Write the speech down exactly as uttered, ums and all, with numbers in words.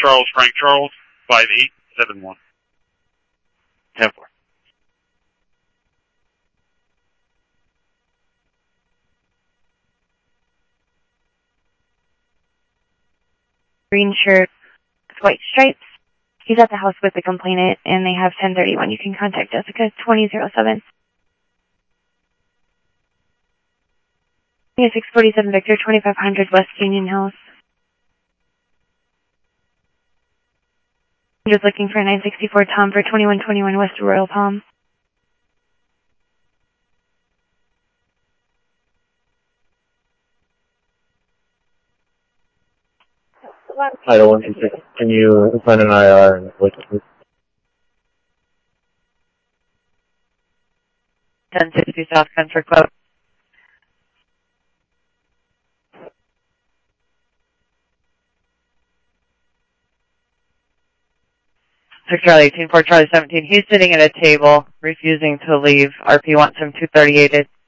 Charles Frank Charles, five eight seven one. ten four. Green shirt with white stripes. He's at the house with the complainant, and they have ten thirty-one. You can contact Jessica twenty oh seven. six forty-seven Victor, twenty-five hundred West Union House. I'm just looking for nine sixty-four Tom for twenty-one twenty-one West Royal Palm. Title one two six. Can you find an I R and wait please? ten sixty South Country Club. six Charlie eighteen four Charlie seventeen. He's sitting at a table, refusing to leave. R P wants him two thirty-eight.